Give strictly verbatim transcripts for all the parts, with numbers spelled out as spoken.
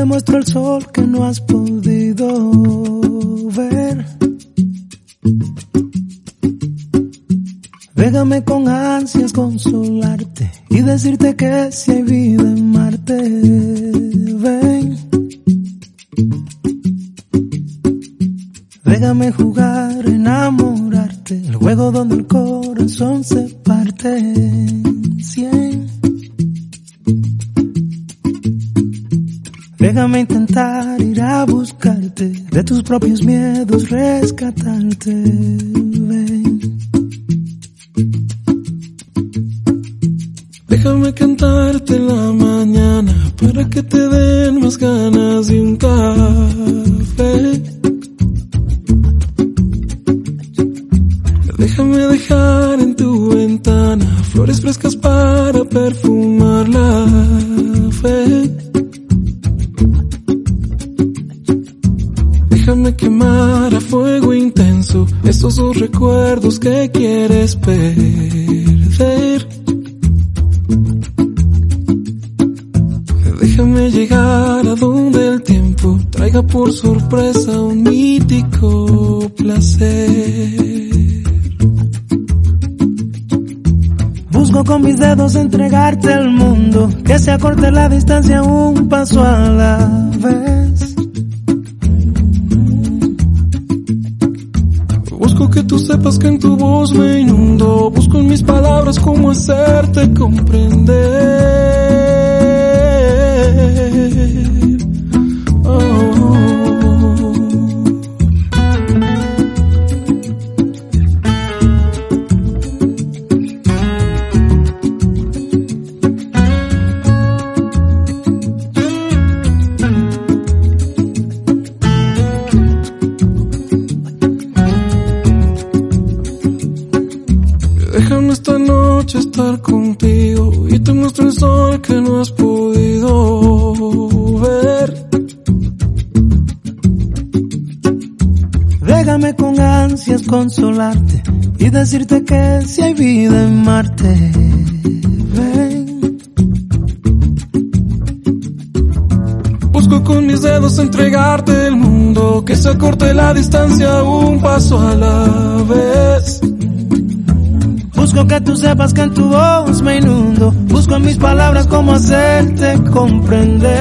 te muestro el sol que no has podido ver. Déjame con ansias consolarte y decirte que si hay vida en Marte, ven. Déjame jugar, enamorarte, el juego donde el corazón se parte en cien. Déjame intentar ir a buscarte, de tus propios miedos rescatarte, ven. Déjame cantarte en la mañana para que te den más ganas de un café. Déjame dejar en tu ventana flores frescas para perfumar la fe. Déjame quemar a fuego intenso esos dos recuerdos que quieres perder. Déjame llegar a donde el tiempo traiga por sorpresa un mítico placer. Busco con mis dedos entregarte el mundo, que se acorte la distancia un paso a la vez. Busco que tú sepas que en tu voz me inundo, busco en mis palabras cómo hacerte comprender. Oh. Déjame esta noche estar contigo y te muestro el sol que no has podido ver. Déjame con ansias consolarte y decirte que si hay vida en Marte, ven. Busco con mis dedos entregarte el mundo, que se acorte la distancia un paso a la vez. Busco que tú sepas que en tu voz me inundo, busco en mis palabras cómo hacerte comprender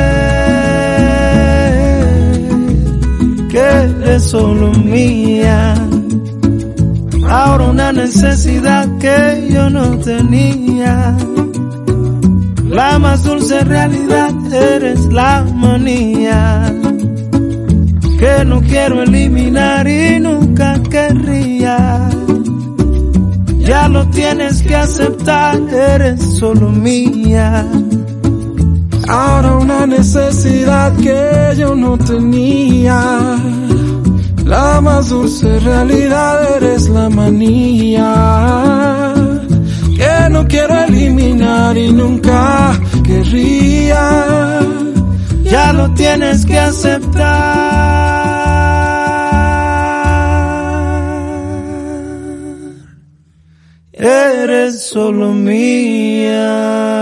que eres solo mía. Ahora una necesidad que yo no tenía. La más dulce realidad eres la manía que no quiero eliminar y nunca querría. Ya lo tienes que aceptar, eres solo mía. Ahora una necesidad que yo no tenía. La más dulce realidad eres la manía que no quiero eliminar y nunca querría. Ya lo tienes que aceptar. Eres solo mía.